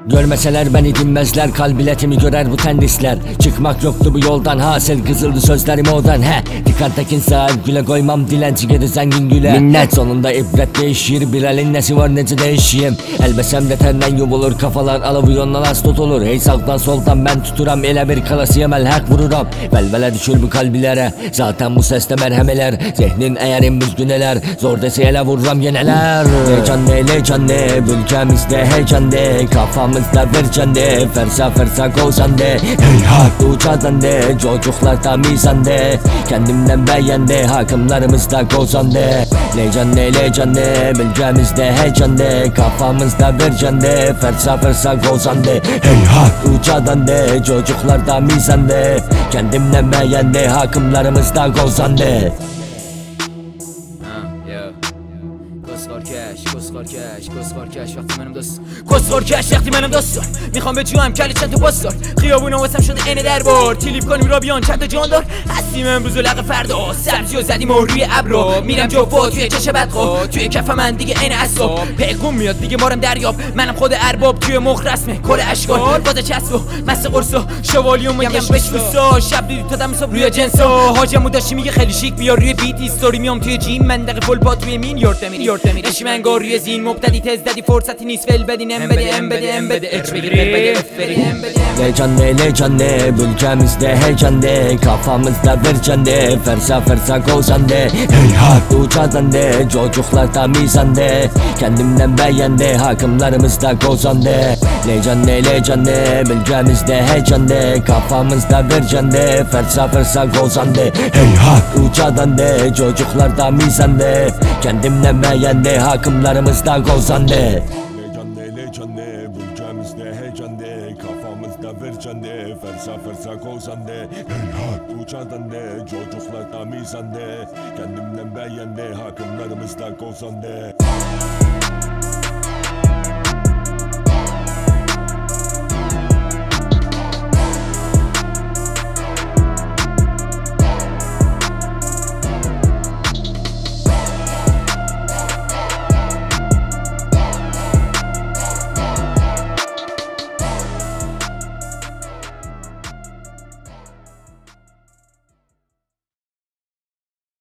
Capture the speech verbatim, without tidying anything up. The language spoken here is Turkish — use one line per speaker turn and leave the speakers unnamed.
Görmeseler beni dinmezler, kalbiletimi görer bu tendisler. Çıkmak yoktu bu yoldan, hasıl kızıldı sözlerim odan. He, dikkattekin sahip güle koymam, dilenci geri zengin güle. Minnet sonunda ibret değişir, bir elin nesi var nece değişeyim. Elbesemde tenden yumulur, kafalar alavuyondan az tutulur. Hey sağdan soldan ben tuturam, ele bir kalasıyım el hak vururam. Velvele düşür bu kalbilere, zaten bu seste merhemeler. Zihnin eğerim büzgüneler, zor dese ele vururam yeneler. Heyecan ne heyecan ne, ülkemizde heyecan ne. Kafamızda vercan ne, fersa fersa kozan de. Hey hak uçadan de, çocuklar mizan de. Kendimden beğen de, hakımlarımızda kozan de. Heyecan ne heyecan ne, ülkemizde heyecan ne. Kafamızda vercan ne, fersa fersa kozan de. Hey hak uçadan de, çocuklar mizan de. Kendimden beğen de, hakımlarımızda kozan de.
کش کسخار کش کسخار کش وقتی منم دوست کسخار کش وقتی منم دوست میخوام به جوام کلی چند تا باستار خیابونا واسم شده اینه دربار تلیپ کنیم را بیان چند تا جاندار هستیم امروز و لق فردا سبزی و زدیم و روی ابرا میرم جفا توی چش بدخوا توی کف من دیگه این اصاب پیغون میاد دیگه مارم دریاب منم خود ارباب توی مخ رسمه کل اشکال باز چسب و مس قرصا شوالیوم میگم بشوسا شب دیدی تا دم صبح روی جنسا حاجمو داشتی میگه خیلی شیک بیا روی بیت استوری میام توی جیم منطقه فول پا توی مین یورتمین یورتمین منگار روی زین مبتدی تز دادی فرصتی نیست فل بدین ام بده ام بده ام بده اچ بگیری ام بده اف بری ام بده
Heyecan ne heyecan ne, ülkemizde heyecan ne. Kafamızda vercan ne, fersa fersa kozan de. Hey hak uçadan de, çocuklar mizan de. Kendimden beğen de, hakımlarımızda kozan de. Heyecan ne heyecan ne, ülkemizde heyecan ne. Kafamızda vercan ne, fersa fersa kozan de. Hey hak uçadan de, çocuklar mizan de. Kendimden beğen de, hakımlarımızda kozan de.
Heyecan ne heyecan ne, ülkemizde heyecan ne. Kafamızda vercan ne, fersa fersa kozan de. Hey hak uçadan de, çocuklar da mizan de. Kendimden beğen de, hakımlarımızda kozan de.